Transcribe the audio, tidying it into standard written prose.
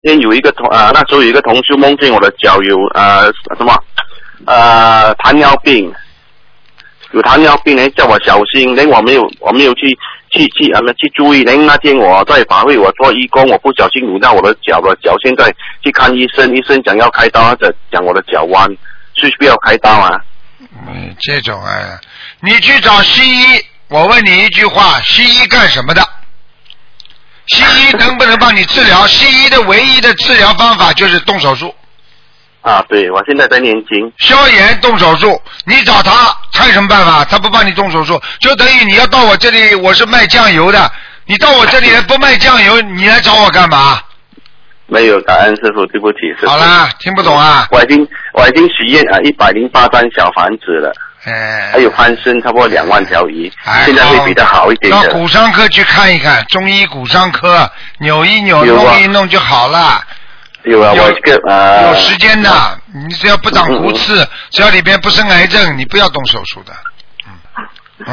因为有一个那时候有一个同事梦见我的脚有什么糖尿病，有糖尿病呢，叫我小心，连我没有去注意，连那天我在法会我做义工，我不小心扭到我的脚了，脚现在去看医生，医生讲要开刀，或者讲我的脚弯，需不要开刀啊？ 这种你去找西医，我问你一句话，西医干什么的？西医能不能帮你治疗？西医的唯一的治疗方法就是动手术。 对，我现在在念经。 消炎动手术，你找他有什么办法？他不帮你动手术，就等于你要到我这里，我是卖酱油的，你到我这里不卖酱油，你来找我干嘛？ 没有，感恩师父，对不起师父。 好啦，听不懂啊？ 我已经许愿108张小房子了，还有攀升差不多2万条鱼，现在会比较好一点的。 到骨伤科去看一看，中医骨伤科扭一扭，弄一弄就好了。 有啊，我这个有时间的，你只要不长骨刺，只要里边不生癌症，你不要动手术的。